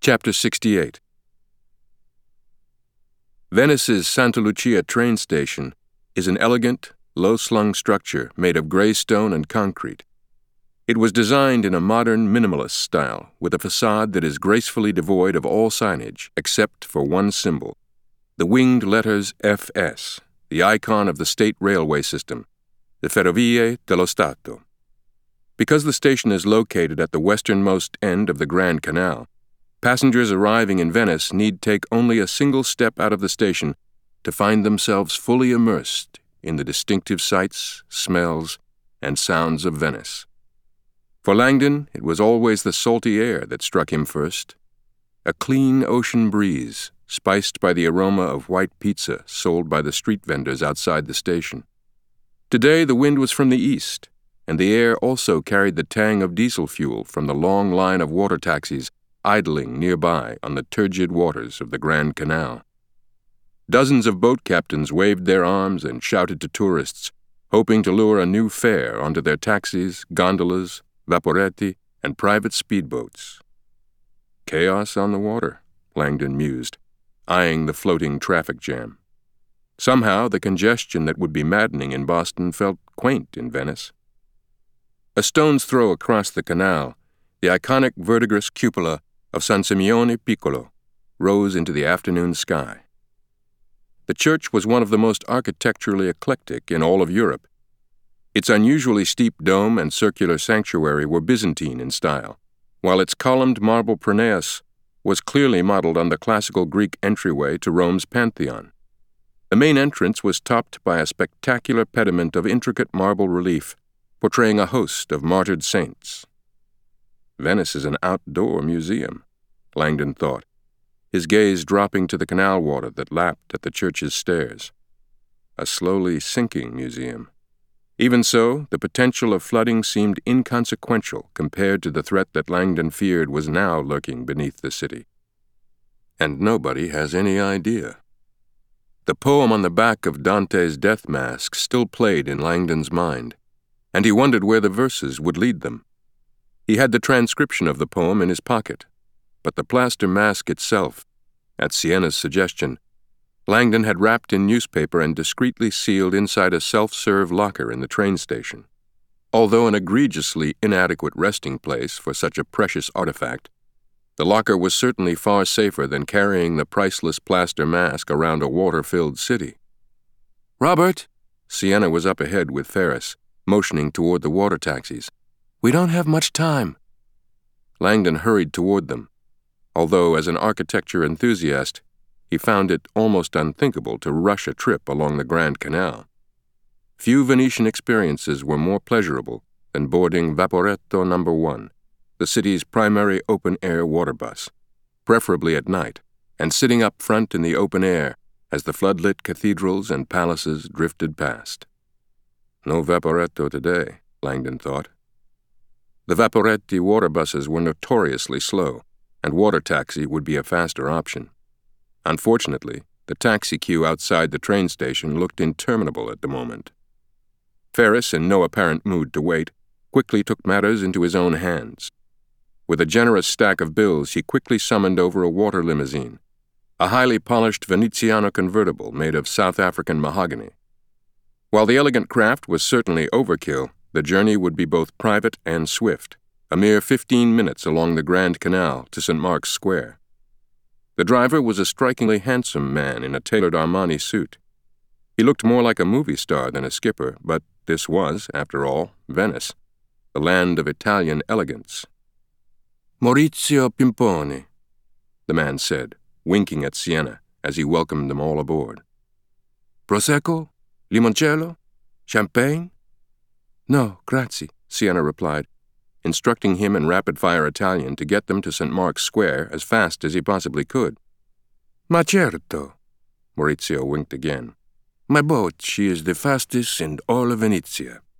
Chapter 68. Venice's Santa Lucia train station is an elegant, low-slung structure made of gray stone and concrete. It was designed in a modern minimalist style with a facade that is gracefully devoid of all signage except for one symbol, the winged letters FS, the icon of the state railway system, the Ferrovie dello Stato. Because the station is located at the westernmost end of the Grand Canal, passengers arriving in Venice need take only a single step out of the station to find themselves fully immersed in the distinctive sights, smells, and sounds of Venice. For Langdon, it was always the salty air that struck him first. A clean ocean breeze, spiced by the aroma of white pizza sold by the street vendors outside the station. Today the wind was from the east, and the air also carried the tang of diesel fuel from the long line of water taxis idling nearby on the turgid waters of the Grand Canal. Dozens of boat captains waved their arms and shouted to tourists, hoping to lure a new fare onto their taxis, gondolas, vaporetti, and private speedboats. Chaos on the water, Langdon mused, eyeing the floating traffic jam. Somehow the congestion that would be maddening in Boston felt quaint in Venice. A stone's throw across the canal, the iconic verdigris cupola of San Simeone Piccolo rose into the afternoon sky. The church was one of the most architecturally eclectic in all of Europe. Its unusually steep dome and circular sanctuary were Byzantine in style, while its columned marble pronaos was clearly modeled on the classical Greek entryway to Rome's Pantheon. The main entrance was topped by a spectacular pediment of intricate marble relief portraying a host of martyred saints. Venice is an outdoor museum, Langdon thought, his gaze dropping to the canal water that lapped at the church's stairs. A slowly sinking museum. Even so, the potential of flooding seemed inconsequential compared to the threat that Langdon feared was now lurking beneath the city. And nobody has any idea. The poem on the back of Dante's death mask still played in Langdon's mind, and he wondered where the verses would lead them. He had the transcription of the poem in his pocket, but the plaster mask itself, at Siena's suggestion, Langdon had wrapped in newspaper and discreetly sealed inside a self-serve locker in the train station. Although an egregiously inadequate resting place for such a precious artifact, the locker was certainly far safer than carrying the priceless plaster mask around a water-filled city. "Robert!" Siena was up ahead with Ferris, motioning toward the water taxis. "We don't have much time." Langdon hurried toward them, although as an architecture enthusiast, he found it almost unthinkable to rush a trip along the Grand Canal. Few Venetian experiences were more pleasurable than boarding Vaporetto No. 1, the city's primary open-air water bus, preferably at night, and sitting up front in the open air as the floodlit cathedrals and palaces drifted past. No Vaporetto today, Langdon thought. The Vaporetti water buses were notoriously slow, and water taxi would be a faster option. Unfortunately, the taxi queue outside the train station looked interminable at the moment. Ferris, in no apparent mood to wait, quickly took matters into his own hands. With a generous stack of bills, he quickly summoned over a water limousine, a highly polished Veneziano convertible made of South African mahogany. While the elegant craft was certainly overkill, the journey would be both private and swift, a mere 15 minutes along the Grand Canal to St. Mark's Square. The driver was a strikingly handsome man in a tailored Armani suit. He looked more like a movie star than a skipper, but this was, after all, Venice, the land of Italian elegance. "Maurizio Pimponi," the man said, winking at Siena as he welcomed them all aboard. "Prosecco? Limoncello? Champagne?" "No, grazie," Siena replied, instructing him in rapid-fire Italian to get them to St. Mark's Square as fast as he possibly could. "Ma certo," Maurizio winked again. "My boat, she is the fastest in all of Venezia."